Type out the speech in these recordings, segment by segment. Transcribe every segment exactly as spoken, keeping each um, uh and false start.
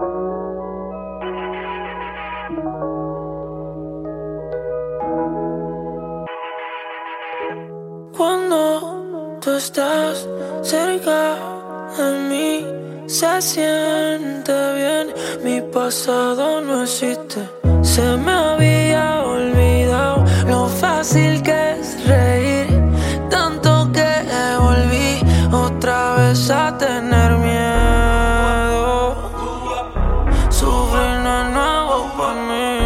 Cuando tú estás cerca de mí, se siente bien. Mi pasado no existe. Se me había olvidado lo fácil que es reír. Tanto que volví otra vez a tener miedo. Sufrir no es nuevo para mí,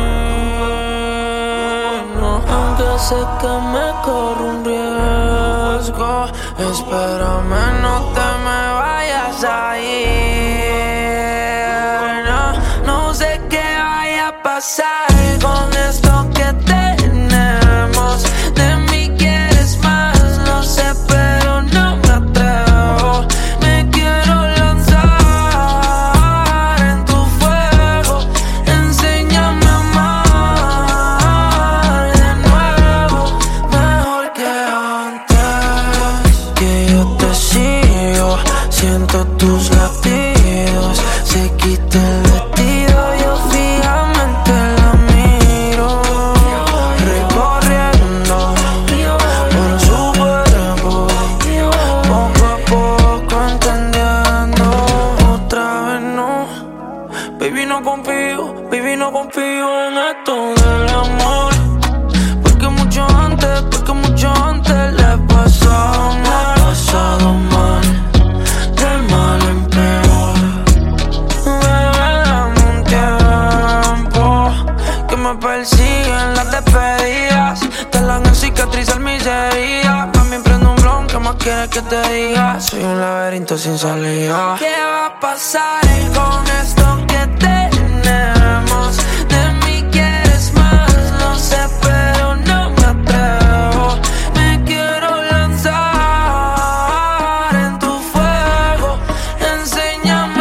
no. Aunque sé que me corro un riesgo, espérame, no te me vayas a ir. No, no sé qué vaya a pasar con esto que tenemos. De mí quieres más, no sé, pero no me atrevo. Me quiero lanzar en tu fuego. Enséñame a amar de nuevo, mejor que antes. Que yo te sigo, siento tus latidos. Se quita el vestido, yo fijamente la miro. Recorriendo por su cuerpo, poco a poco entendiendo. Otra vez no, baby, no confío, baby, no confío en esto del amor. Porque mucho antes, porque mucho antes le he pasado mal, pasado mal, de mal en peor. Bebé, dame un tiempo, que me persiguen las despedidas. Te la hagan cicatrizar mis heridas. También prendo un blon, ¿qué más quieres que te diga? Soy un laberinto sin salida. ¿Qué va a pasar con esto que tenemos? De mí quieres más, no sé, pero no me atrevo. Me quiero lanzar en tu fuego. Enséñame a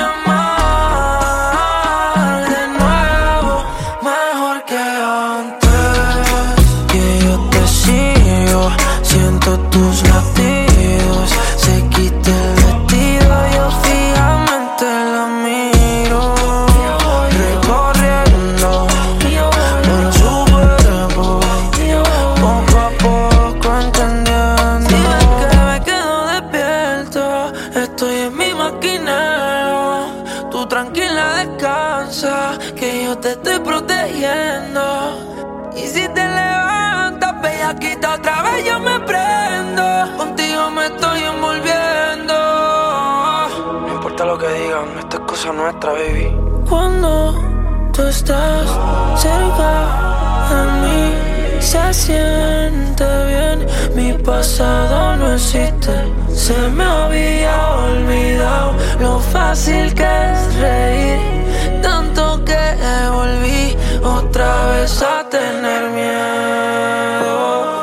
amar de nuevo, mejor que antes. Que yo te sigo, siento tus latidos. Se quita el vestido, yo fijamente la miro. Recorriendo por su cuerpo, poco a poco entendiendo. Si ves que me quedo despierto, estoy en mi maquinero. Tú tranquila descansa, que yo te estoy protegiendo. Y si te levantas, bellaquita, otra vez yo me prendo. Contigo me estoy envolviendo. No importa lo que digan, esta es cosa nuestra, baby. Cuando tú estás cerca de mí, se siente bien. Mi pasado no existe. Se me había olvidado lo fácil que es reír. Tanto que volví otra vez a tener miedo.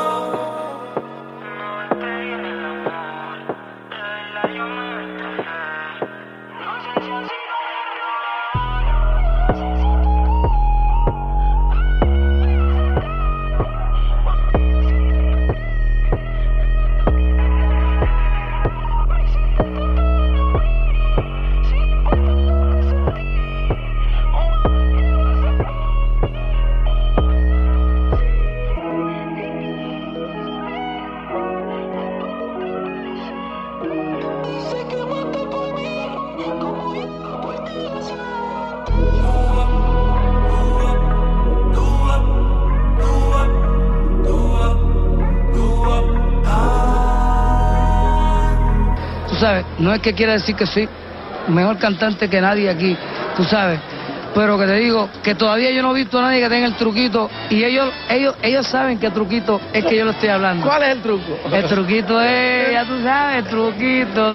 Tú sabes, no es que quiera decir que soy mejor cantante que nadie aquí, tú sabes, pero que te digo que todavía yo no he visto a nadie que tenga el truquito y ellos ellos ellos saben qué truquito es que yo le estoy hablando. ¿Cuál es el truco? El truquito es, ya tú sabes, el truquito.